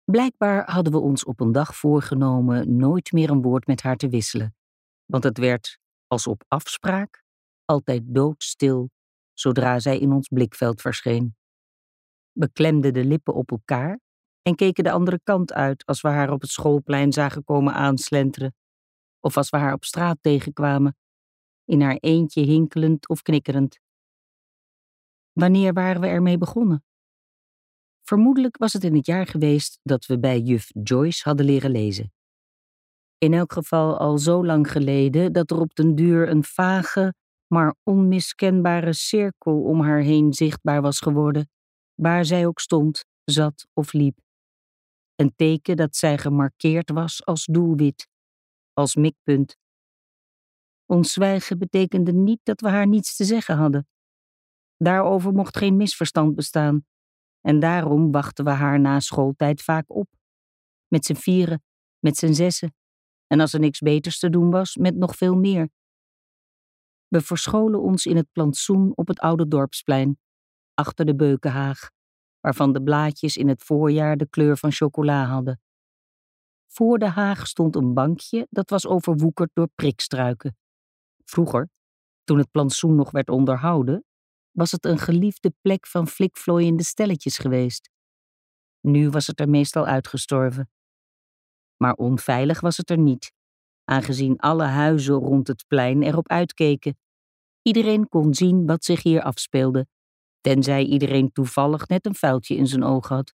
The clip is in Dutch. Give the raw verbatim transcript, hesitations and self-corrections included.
Blijkbaar hadden we ons op een dag voorgenomen nooit meer een woord met haar te wisselen, want het werd, als op afspraak, altijd doodstil zodra zij in ons blikveld verscheen. We klemden de lippen op elkaar en keken de andere kant uit als we haar op het schoolplein zagen komen aanslenteren, of als we haar op straat tegenkwamen, in haar eentje hinkelend of knikkerend. Wanneer waren we ermee begonnen? Vermoedelijk was het in het jaar geweest dat we bij juf Joyce hadden leren lezen. In elk geval al zo lang geleden dat er op den duur een vage, maar onmiskenbare cirkel om haar heen zichtbaar was geworden, waar zij ook stond, zat of liep. Een teken dat zij gemarkeerd was als doelwit, als mikpunt. Ons zwijgen betekende niet dat we haar niets te zeggen hadden. Daarover mocht geen misverstand bestaan, en daarom wachten we haar na schooltijd vaak op. Met z'n vieren, met z'n zessen, en als er niks beters te doen was, met nog veel meer. We verscholen ons in het plantsoen op het oude dorpsplein, achter de beukenhaag, waarvan de blaadjes in het voorjaar de kleur van chocola hadden. Voor de haag stond een bankje dat was overwoekerd door prikstruiken. Vroeger, toen het plantsoen nog werd onderhouden, was het een geliefde plek van flikvlooiende stelletjes geweest. Nu was het er meestal uitgestorven. Maar onveilig was het er niet, aangezien alle huizen rond het plein erop uitkeken. Iedereen kon zien wat zich hier afspeelde, tenzij iedereen toevallig net een vuiltje in zijn oog had.